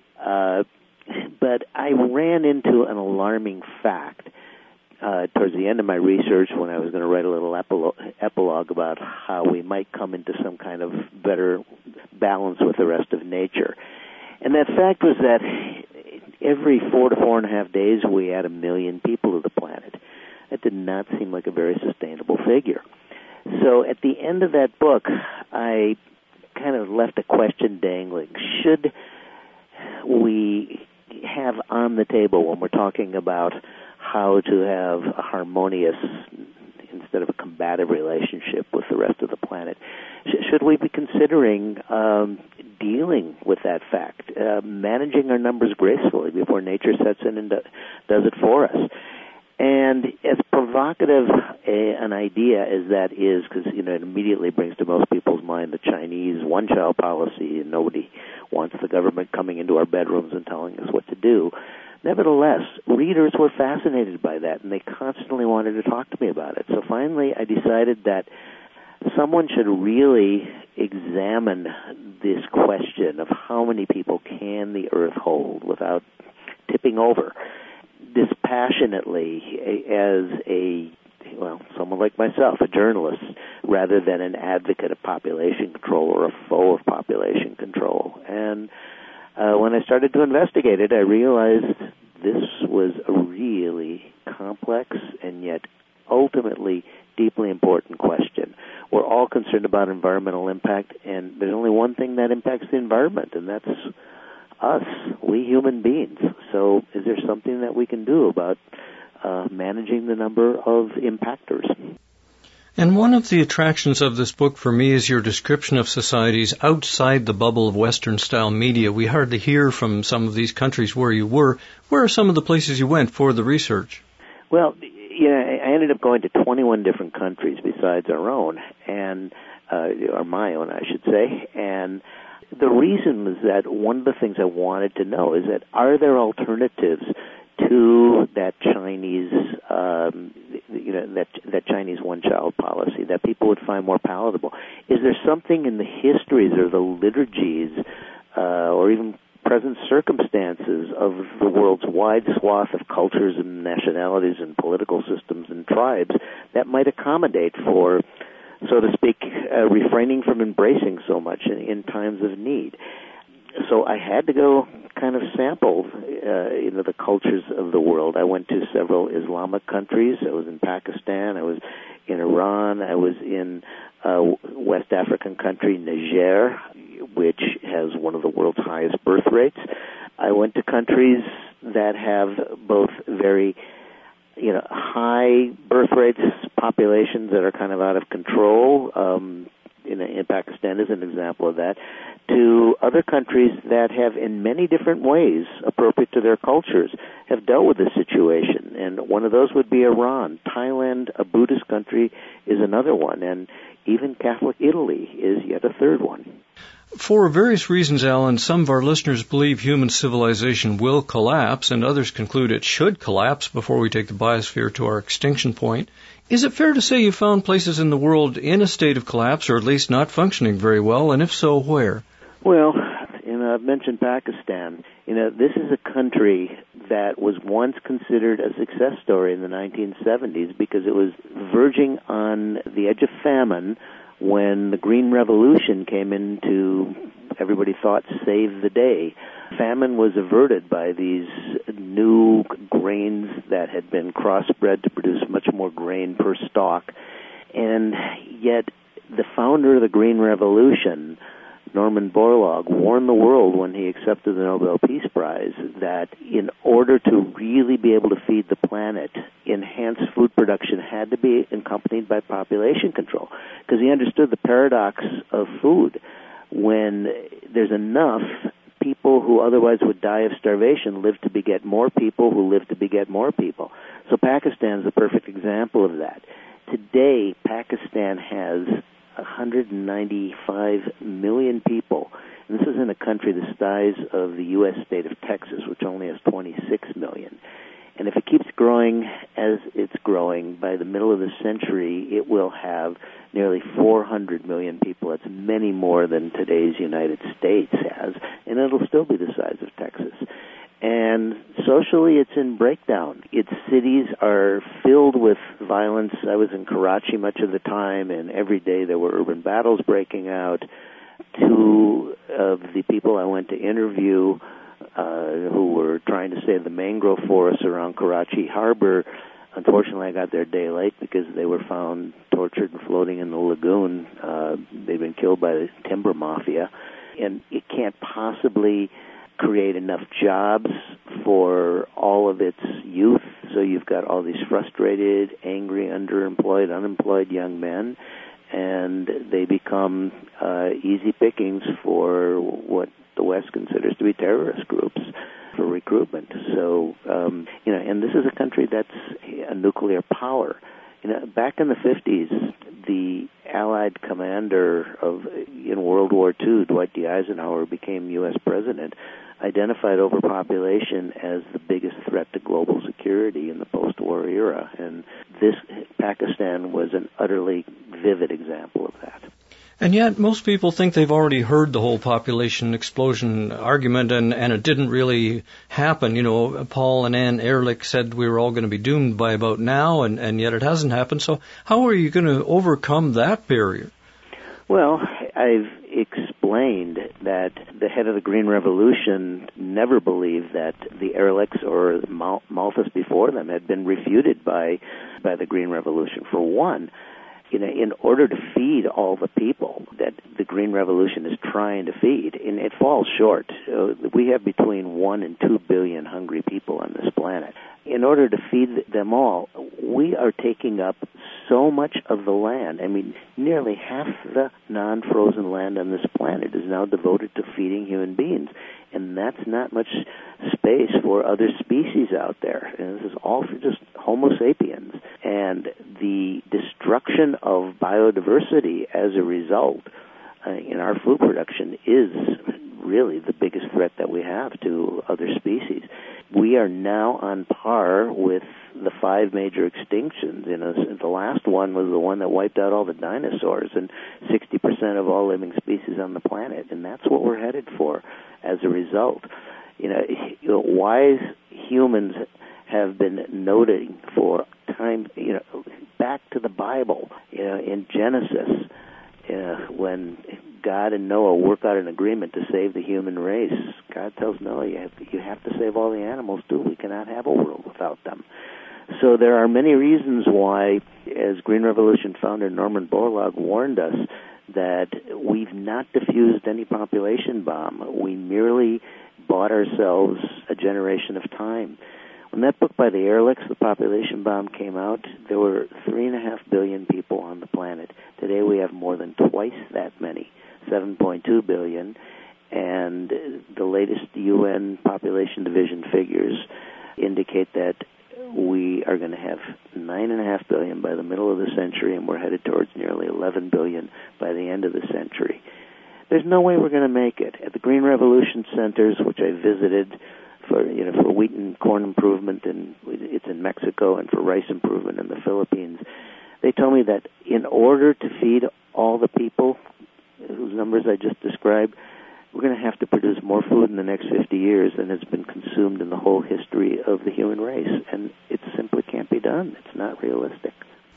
But I ran into an alarming fact towards the end of my research, when I was going to write a little epilogue about how we might come into some kind of better balance with the rest of nature. And that fact was that every 4 to 4.5 days we add 1 million people to the planet. That did not seem like a very sustainable figure. So at the end of that book, I kind of left a question dangling. Should we have on the table, when we're talking about how to have a harmonious instead of a combative relationship with the rest of the planet, should we be considering dealing with that fact, managing our numbers gracefully before nature sets in and does it for us? And as provocative an idea as that is, because it immediately brings to most people's mind the Chinese one-child policy, and nobody wants the government coming into our bedrooms and telling us what to do. Nevertheless, readers were fascinated by that, and they constantly wanted to talk to me about it. So finally, I decided that someone should really examine this question of how many people can the Earth hold without tipping over dispassionately as someone like myself, a journalist, rather than an advocate of population control or a foe of population control. And I started to investigate it, I realized this was a really complex and yet ultimately deeply important question. We're all concerned about environmental impact, and there's only one thing that impacts the environment, and that's us, we human beings. So is there something that we can do about managing the number of impactors? And one of the attractions of this book for me is your description of societies outside the bubble of Western-style media. We hardly hear from some of these countries where you were. Where are some of the places you went for the research? Well, I ended up going to 21 different countries besides our own, or my own, I should say. And the reason was that one of the things I wanted to know is that are there alternatives to that Chinese, that Chinese one-child policy that people would find more palatable? Is there something in the histories or the liturgies, or even present circumstances of the world's wide swath of cultures and nationalities and political systems and tribes that might accommodate for, so to speak, refraining from embracing so much in times of need? So I had to go kind of sample the cultures of the world. I went to several Islamic countries. I was in Pakistan. I was in Iran. I was in West African country, Niger, which has one of the world's highest birth rates. I went to countries that have both very high birth rates, populations that are kind of out of control. In Pakistan is an example of that, to other countries that have, in many different ways, appropriate to their cultures, have dealt with this situation. And one of those would be Iran. Thailand, a Buddhist country, is another one. And even Catholic Italy is yet a third one. For various reasons, Alan, some of our listeners believe human civilization will collapse, and others conclude it should collapse before we take the biosphere to our extinction point. Is it fair to say you found places in the world in a state of collapse, or at least not functioning very well, and if so, where? Well, I've mentioned Pakistan. This is a country that was once considered a success story in the 1970s because it was verging on the edge of famine when the Green Revolution came into, everybody thought, save the day. Famine was averted by these new grains that had been crossbred to produce much more grain per stalk. And yet the founder of the Green Revolution, Norman Borlaug, warned the world when he accepted the Nobel Peace Prize that in order to really be able to feed the planet, enhanced food production had to be accompanied by population control, because he understood the paradox of food. When there's enough, people who otherwise would die of starvation live to beget more people who live to beget more people. So Pakistan is a perfect example of that. Today, Pakistan has 195 million people. And this is in a country the size of the U.S. state of Texas, which only has 26 million. And if it keeps growing as it's growing, by the middle of the century, it will have nearly 400 million people. That's many more than today's United States has, and it'll still be the size of Texas. And socially, it's in breakdown. Its cities are filled with violence. I was in Karachi much of the time, and every day there were urban battles breaking out. Two of the people I went to interview who were trying to save the mangrove forests around Karachi Harbor, unfortunately I got there a day late because they were found tortured and floating in the lagoon. They'd been killed by the timber mafia. And it can't possibly create enough jobs for all of its youth. So you've got all these frustrated, angry, underemployed, unemployed young men, and they become easy pickings for what the West considers to be terrorist groups for recruitment. So, and this is a country that's a nuclear power. Back in the 50s, the Allied commander in World War II, Dwight D. Eisenhower, became U.S. president, identified overpopulation as the biggest threat to global security in the post-war era. And Pakistan was an utterly vivid example of that. And yet, most people think they've already heard the whole population explosion argument, and it didn't really happen. Paul and Ann Ehrlich said we were all going to be doomed by about now, and yet it hasn't happened. So how are you going to overcome that barrier? Well, I've explored explained that the head of the Green Revolution never believed that the Ehrlichs or Malthus before them had been refuted by the Green Revolution. For one, in order to feed all the people that the Green Revolution is trying to feed, and it falls short. We have between 1 and 2 billion hungry people on this planet. In order to feed them all, we are taking up so much of the land. I mean, nearly half the non-frozen land on this planet is now devoted to feeding human beings, and that's not much space for other species out there. And this is all for just Homo sapiens. And the destruction of biodiversity as a result in our food production is really the biggest threat that we have to other species. We are now on par with the 5 major extinctions. The last one was the one that wiped out all the dinosaurs and 60% of all living species on the planet, and that's what we're headed for as a result. Wise humans have been noting for time, back to the Bible, in Genesis, when God and Noah work out an agreement to save the human race. God tells Noah, you have to save all the animals too. We cannot have a world without them. So there are many reasons why, as Green Revolution founder Norman Borlaug warned us, that we've not diffused any population bomb. We merely bought ourselves a generation of time. When that book by the Ehrlichs, The Population Bomb, came out, there were 3.5 billion people on the planet. Today we have more than twice that many, 7.2 billion, and the latest UN Population Division figures indicate that we are going to have 9.5 billion by the middle of the century, and we're headed towards nearly 11 billion by the end of the century. There's no way we're going to make it. At the Green Revolution Centers, which I visited for wheat and corn improvement, and it's in Mexico, and for rice improvement in the Philippines, they told me that in order to feed all the people whose numbers I just described, we're going to have to produce more food in the next 50 years than has been consumed in the whole history of the human race, and it simply can't be done. It's not realistic.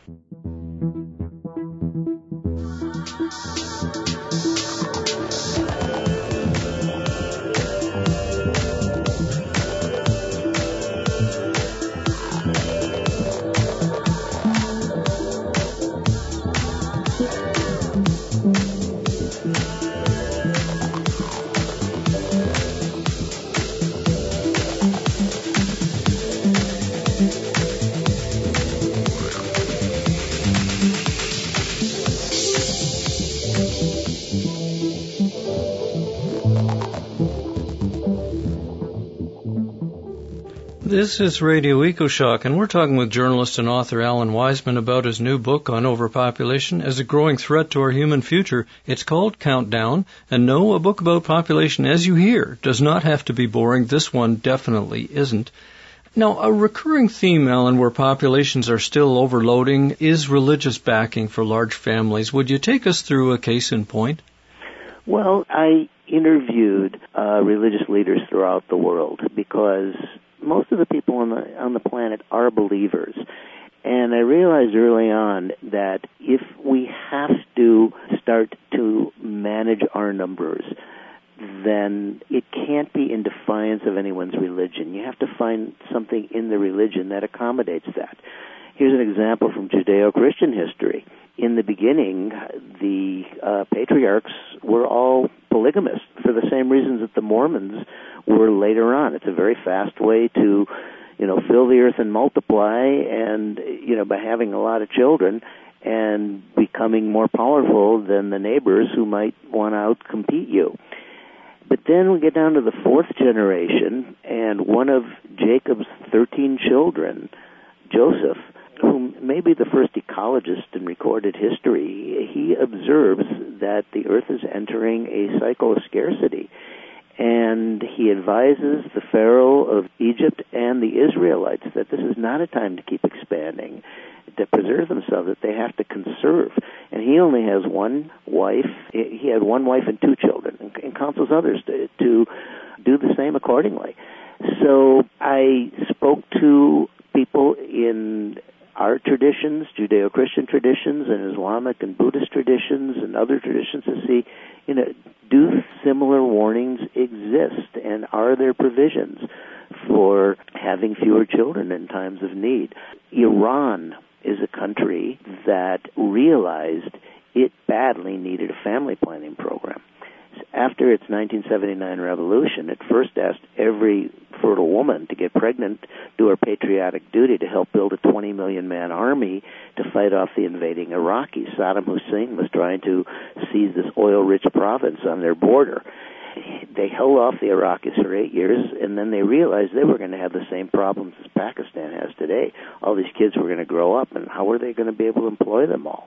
This is Radio EcoShock, and we're talking with journalist and author Alan Wiseman about his new book on overpopulation as a growing threat to our human future. It's called Countdown, and no, a book about population, as you hear, does not have to be boring. This one definitely isn't. Now, a recurring theme, Alan, where populations are still overloading is religious backing for large families. Would you take us through a case in point? Well, I interviewed religious leaders throughout the world because most of the people on the planet are believers. And I realized early on that if we have to start to manage our numbers, then it can't be in defiance of anyone's religion. You have to find something in the religion that accommodates that. Here's an example from Judeo-Christian history. In the beginning, the patriarchs were all polygamists for the same reasons that the Mormons were later on. It's a very fast way to, fill the earth and multiply, and, by having a lot of children and becoming more powerful than the neighbors who might want to outcompete you. But then we get down to the 4th generation, and one of Jacob's 13 children, Joseph, who may be the first ecologist in recorded history, he observes that the earth is entering a cycle of scarcity. And he advises the Pharaoh of Egypt and the Israelites that this is not a time to keep expanding, to preserve themselves, that they have to conserve. And he only has one wife. He had one wife and 2 children, and counsels others to do the same accordingly. So I spoke to people in our traditions, Judeo-Christian traditions, and Islamic and Buddhist traditions, and other traditions to see, do similar warnings exist, and are there provisions for having fewer children in times of need? Iran is a country that realized it badly needed a family planning program. After its 1979 revolution, it first asked every fertile woman to get pregnant, do her patriotic duty to help build a 20 million man army to fight off the invading Iraqis. Saddam Hussein was trying to seize this oil-rich province on their border. They held off the Iraqis for 8 years, and then they realized they were going to have the same problems as Pakistan has today. All these kids were going to grow up, and how were they going to be able to employ them all?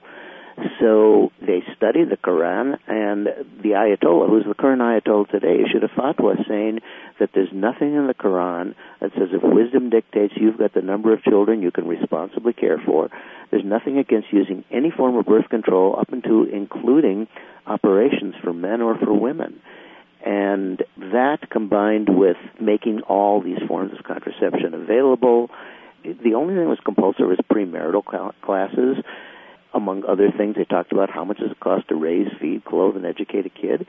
So they studied the Quran, and the Ayatollah, who's the current Ayatollah today, issued a fatwa saying that there's nothing in the Quran that says if wisdom dictates you've got the number of children you can responsibly care for, there's nothing against using any form of birth control up into including operations for men or for women. And that, combined with making all these forms of contraception available, the only thing that was compulsory was premarital classes. Among other things, they talked about how much does it cost to raise, feed, clothe, and educate a kid.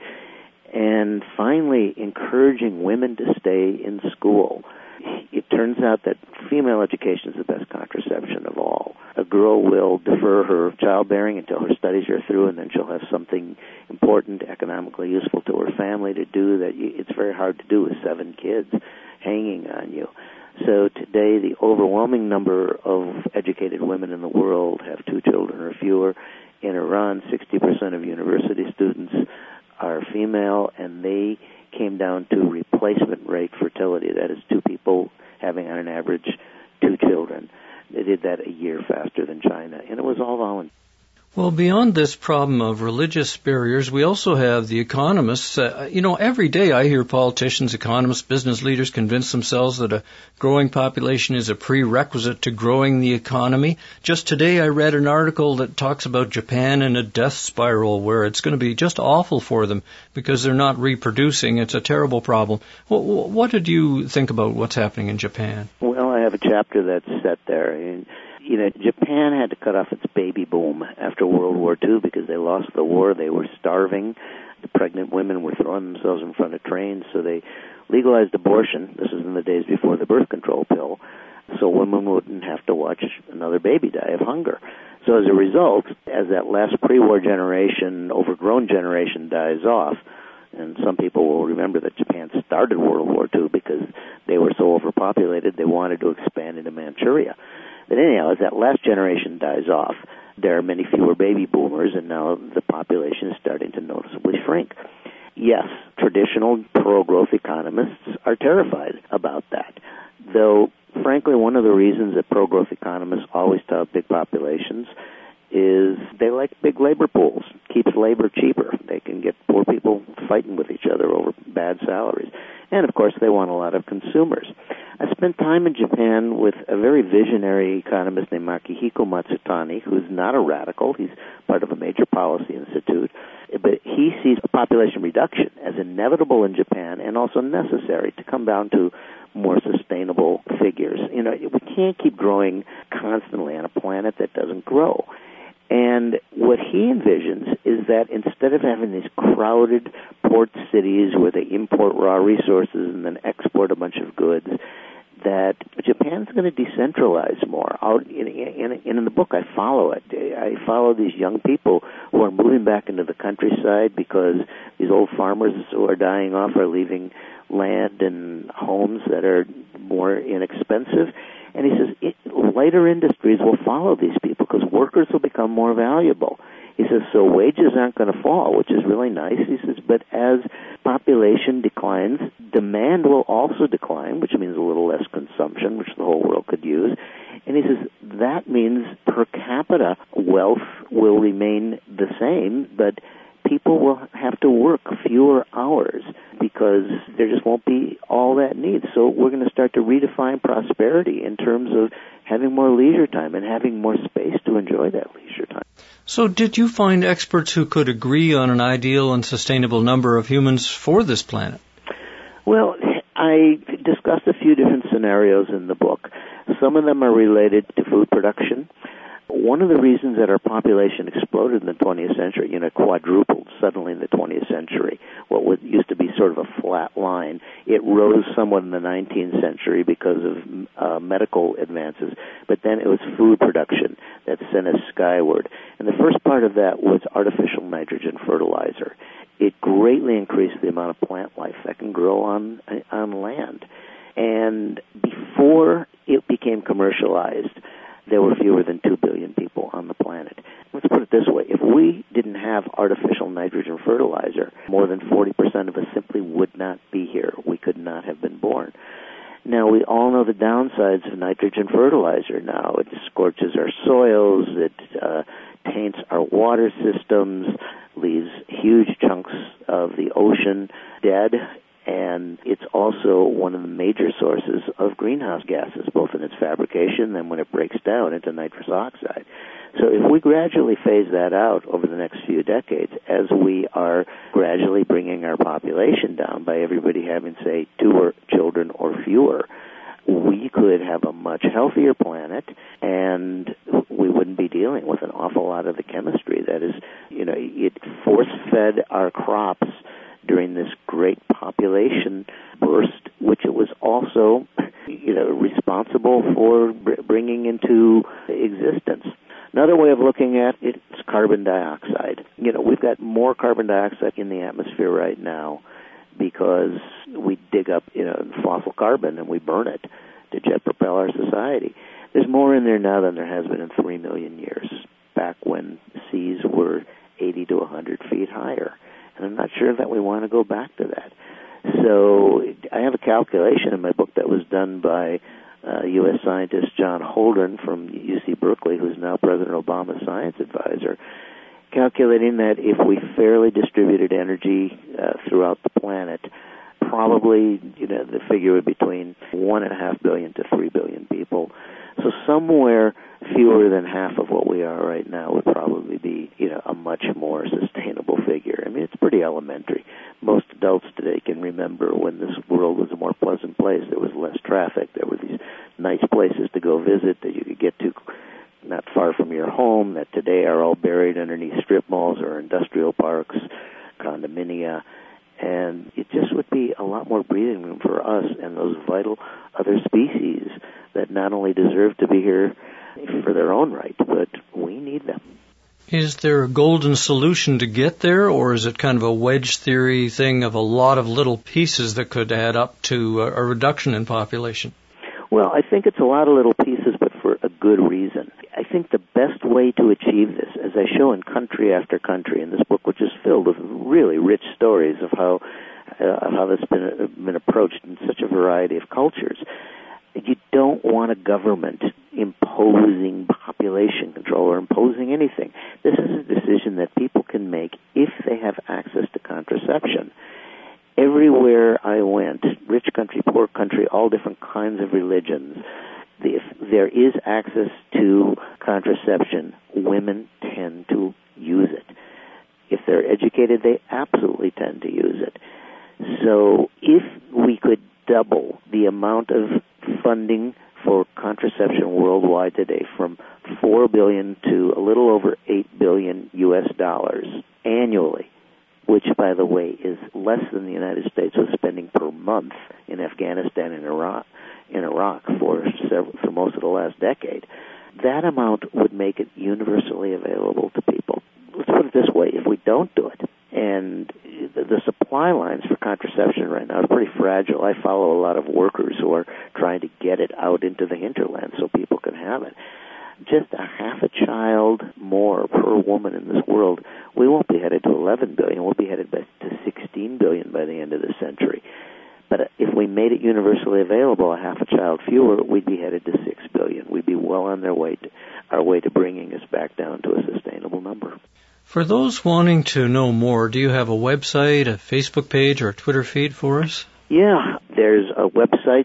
And finally, encouraging women to stay in school. It turns out that female education is the best contraception of all. A girl will defer her childbearing until her studies are through, and then she'll have something important, economically useful to her family to do that it's very hard to do with 7 kids hanging on you. So today, the overwhelming number of educated women in the world have 2 children or fewer. In Iran, 60% of university students are female, and they came down to replacement rate fertility. That is 2 people having, on an average, 2 children. They did that a year faster than China, and it was all voluntary. Well, beyond this problem of religious barriers, we also have the economists. Every day I hear politicians, economists, business leaders convince themselves that a growing population is a prerequisite to growing the economy. Just today I read an article that talks about Japan in a death spiral where it's going to be just awful for them because they're not reproducing. It's a terrible problem. What did you think about what's happening in Japan? Well, I have a chapter that's set there. Japan had to cut off its baby boom after World War II because they lost the war. They were starving. The pregnant women were throwing themselves in front of trains, so they legalized abortion. This is in the days before the birth control pill, so women wouldn't have to watch another baby die of hunger. So as a result, as that last pre-war generation, overgrown generation dies off, and some people will remember that Japan started World War II because they were so overpopulated they wanted to expand into Manchuria. But anyhow, as that last generation dies off, there are many fewer baby boomers, and now the population is starting to noticeably shrink. Yes, traditional pro-growth economists are terrified about that, though, frankly, one of the reasons that pro-growth economists always tout big populations is they like big labor pools. Keeps labor cheaper. They can get poor people fighting with each other over bad salaries. And, of course, they want a lot of consumers. I spent time in Japan with a very visionary economist named Makihiko Matsutani, who's not a radical. He's part of a major policy institute. But he sees population reduction as inevitable in Japan and also necessary to come down to more sustainable figures. We can't keep growing constantly on a planet that doesn't grow. And what he envisions is that instead of having these crowded port cities where they import raw resources and then export a bunch of goods, that Japan's going to decentralize more. In the book, I follow it. I follow these young people who are moving back into the countryside because these old farmers who are dying off are leaving land and homes that are more inexpensive. And he says lighter industries will follow these people because workers will become more valuable. He says, so wages aren't going to fall, which is really nice. He says, but as population declines, demand will also decline, which means a little less consumption, which the whole world could use. And he says, that means per capita wealth will remain the same, but people will have to work fewer hours because there just won't be all that need. So we're going to start to redefine prosperity in terms of having more leisure time and having more space to enjoy that leisure time. So did you find experts who could agree on an ideal and sustainable number of humans for this planet? Well, I discussed a few different scenarios in the book. Some of them are related to food production. One of the reasons that our population exploded in the 20th century, quadrupled suddenly in the 20th century, what used to be sort of a flat line, it rose somewhat in the 19th century because of medical advances, but then it was food production that sent us skyward. And the first part of that was artificial nitrogen fertilizer. It greatly increased the amount of plant life that can grow on land. And before it became commercialized, there were fewer than 2 billion people on the planet. Let's put it this way. If we didn't have artificial nitrogen fertilizer, more than 40% of us simply would not be here. We could not have been born. Now, we all know the downsides of nitrogen fertilizer now. It scorches our soils, it taints our water systems, leaves huge chunks of the ocean dead, and it's also one of the major sources of greenhouse gases, both in its fabrication and when it breaks down into nitrous oxide. So if we gradually phase that out over the next few decades, as we are gradually bringing our population down by everybody having, say, 2 children or fewer, we could have a much healthier planet, and we wouldn't be dealing with an awful lot of the chemistry that is, it force-fed our crops during this great population burst, which it was also, responsible for bringing into existence. Another way of looking at it is carbon dioxide. We've got more carbon dioxide in the atmosphere right now because we dig up, fossil carbon and we burn it to jet propel our society. There's more in there now than there has been in 3 million years, back when seas were 80 to 100 feet higher. And I'm not sure that we want to go back to that. So I have a calculation in my book that was done by U.S. scientist John Holdren from UC Berkeley, who's now President Obama's science advisor, calculating that if we fairly distributed energy throughout the planet, probably, the figure would be between 1.5 billion to 3 billion people. So somewhere fewer than half of what we are right now would probably be, a much more sustainable figure. I mean, it's pretty elementary. Most adults today can remember when this world was a more pleasant place. There was less traffic. There were these nice places to go visit that you could get to not far from your home that today are all buried underneath strip malls or industrial parks, condominia. And it just would be a lot more breathing room for us and those vital other species that not only deserve to be here for their own right, but we need them. Is there a golden solution to get there, or is it kind of a wedge theory thing of a lot of little pieces that could add up to a reduction in population? Well, I think it's a lot of little pieces, but for a good reason. I think the best way to achieve this, as I show in country after country in this book, which is filled with really rich stories of how this has been approached in such a variety of cultures, you don't want a government imposing population control or imposing anything. This is a decision that people can make if they have access to contraception. Everywhere I went, rich country, poor country, all different kinds of religions, if there is access to contraception, women tend to use it. If they're educated, they absolutely tend to use it. So if we could double the amount of funding for contraception worldwide today from $4 billion to a little over $8 billion US dollars annually, which, by the way, is less than the United States was spending per month in Afghanistan and Iraq for most of the last decade, that amount would make it universally available to people. Let's put it this way, if we don't do it, and the supply lines for contraception right now are pretty fragile. I follow a lot of workers who are trying to get it out into the hinterland so people can have it. Just a half a child more per woman in this world, we won't be headed to 11 billion. We'll be headed to 16 billion by the end of the century. But if we made it universally available, a half a child fewer, we'd be headed to 6 billion. We'd be well on our way to bringing us back down to a sustainable number. For those wanting to know more, do you have a website, a Facebook page, or a Twitter feed for us? Yeah, there's a website,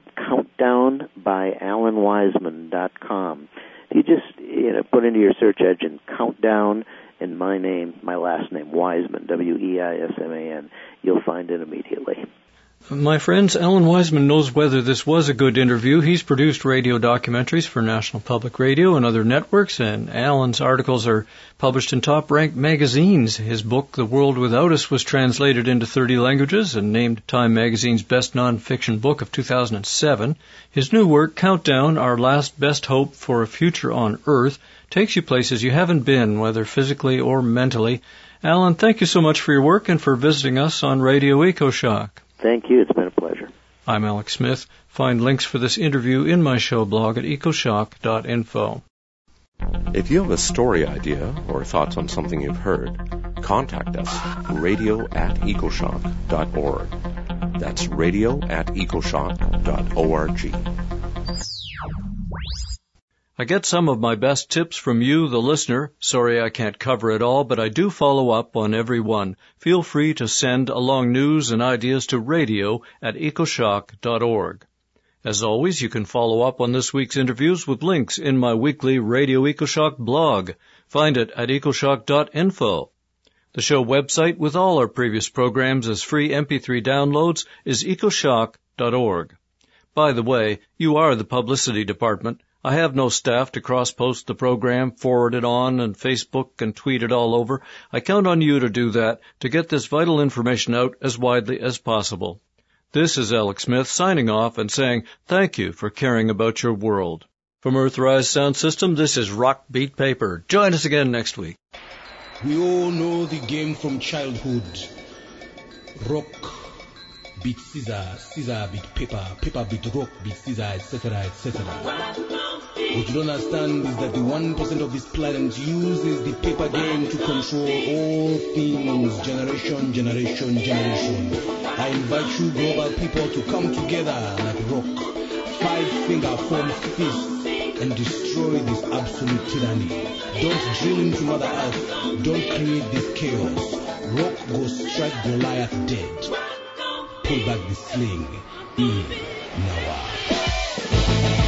countdownbyalanwiseman.com. If you just put into your search engine Countdown and my name, my last name, Wiseman, Weiseman, you'll find it immediately. My friends, Alan Wiseman knows whether this was a good interview. He's produced radio documentaries for National Public Radio and other networks, and Alan's articles are published in top-ranked magazines. His book, The World Without Us, was translated into 30 languages and named Time Magazine's Best Non-Fiction Book of 2007. His new work, Countdown, Our Last Best Hope for a Future on Earth, takes you places you haven't been, whether physically or mentally. Alan, thank you so much for your work and for visiting us on Radio EcoShock. Thank you. It's been a pleasure. I'm Alex Smith. Find links for this interview in my show blog at ecoshock.info. If you have a story idea or thoughts on something you've heard, contact us, radio@ecoshock.org. That's radio@ecoshock.org. I get some of my best tips from you, the listener. Sorry I can't cover it all, but I do follow up on every one. Feel free to send along news and ideas to radio@ecoshock.org. As always, you can follow up on this week's interviews with links in my weekly Radio EcoShock blog. Find it at ecoshock.info. The show website with all our previous programs as free MP3 downloads is ecoshock.org. By the way, you are the publicity department. I have no staff to cross-post the program, forward it on, and Facebook and tweet it all over. I count on you to do that, to get this vital information out as widely as possible. This is Alex Smith signing off and saying thank you for caring about your world. From Earthrise Sound System, this is Rock Beat Paper. Join us again next week. We all know the game from childhood. Rock beat scissor, scissor beat paper, paper beat rock, beat scissor, etc., etc. What you don't understand is that the 1% of this planet uses the paper game to control all things, generation. I invite you global people to come together like rock, 5-finger form fist, and destroy this absolute tyranny. Don't drill into Mother Earth, don't create this chaos. Rock go strike Goliath dead. Pull back the sling in Nawa.